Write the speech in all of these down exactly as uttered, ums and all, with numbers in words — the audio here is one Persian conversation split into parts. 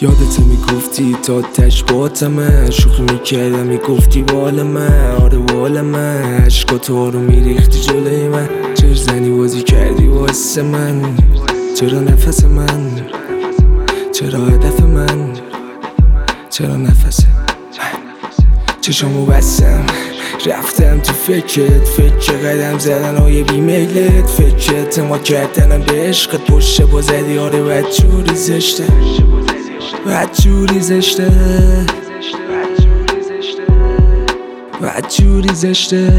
یادت میگفتی تا تش باتمه، شوخی میکردم میگفتی والا من، آره والا من. عشقاتو رو میریختی جلوی من، چرا زنی بازی کردی واسه من؟ چرا نفس من؟ چرا هدف من؟ چرا نفس چشامو بستم رفتم تو فکرت، فکر قدم زدن های بیمیلت، فکر اعتماد کردنم به عشقت، پشت با زدی آره بدجوری زشته، بدجوری زشته، بدجوری زشته.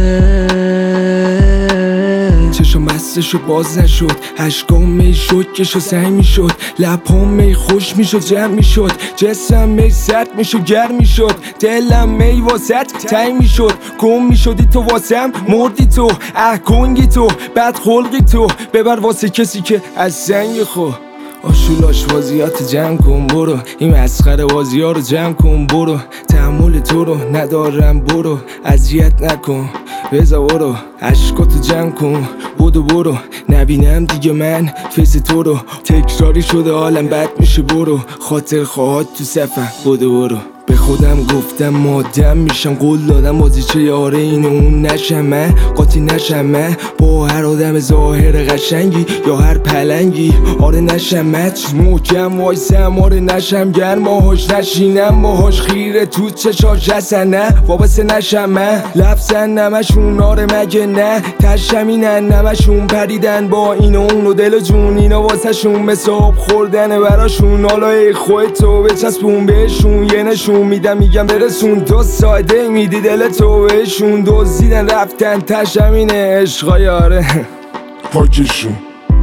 چشم بسته شد باز نشد، عشقام می شد کشو سنگ می شد، لبام می خوش می شد جمع می شد، جسم می سرد می شد گرم می شد، دلم می واسط تنگ می شد. گم می شدی تو واسم مردی تو، اه کنگی تو بد خلقی تو، ببر واسه کسی که از سنگ خو. آشول آشوازیات جمع کن برو، این مسخره بازی ها رو جمع کن برو، تحمل تو رو ندارم برو، اذیت نکن بذار برو، عشقاتو جمع کن بودو برو، نبینم دیگه من فیس تو رو، تکراری شده حالم بد میشه برو، خاطر خواهد تو سفر بودو برو. به خودم گفتم مادم میشم، قول دادم بازی چه یاره این اون نشم من، قاطی نشم من با هر آدم ظاهر قشنگی یا هر پلنگی، آره نشم مچ محکم وایسم، آره نشم گرم باهاش، نشینم باهاش خیره تو چشاش هستن نه وابسته نشم من، لفظن نمشون آره مگه نه تشمینن نمشون، پریدن با این و اون و دل و جون اینا واسه شون به صاحب خوردن براشون، حالا ای خودتو بچسبون بهشون یه نشون میدم میگم برسون، تو ساده میدی دل تو بهشون، دزدیدن رفتن تشمینه عشقای آره پاکشون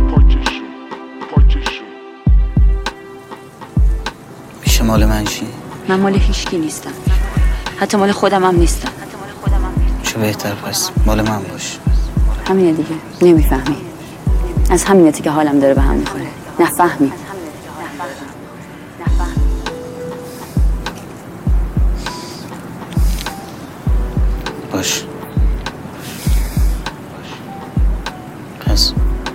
میشه مال من چی؟ من مال هیچکی نیستم، حتی مال خودم هم نیستم. چه بهتر پس مال من باش. همینه دیگه، نمیفهمی. از همینه که حالم داره به هم میخوره، نفهمی. باش پس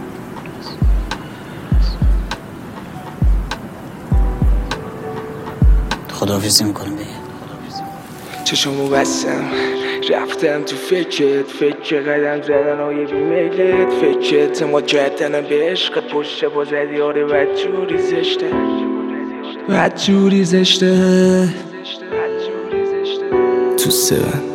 خداحافظی میکنم دیگه. چشامو بستم رفتم تو فکرت، فکر قدم زدن های بیمیلت، فکر اعتماد کردنم به عشقت، پشت با زدی آره بدجوری زشته، بدجوری زشته تو سون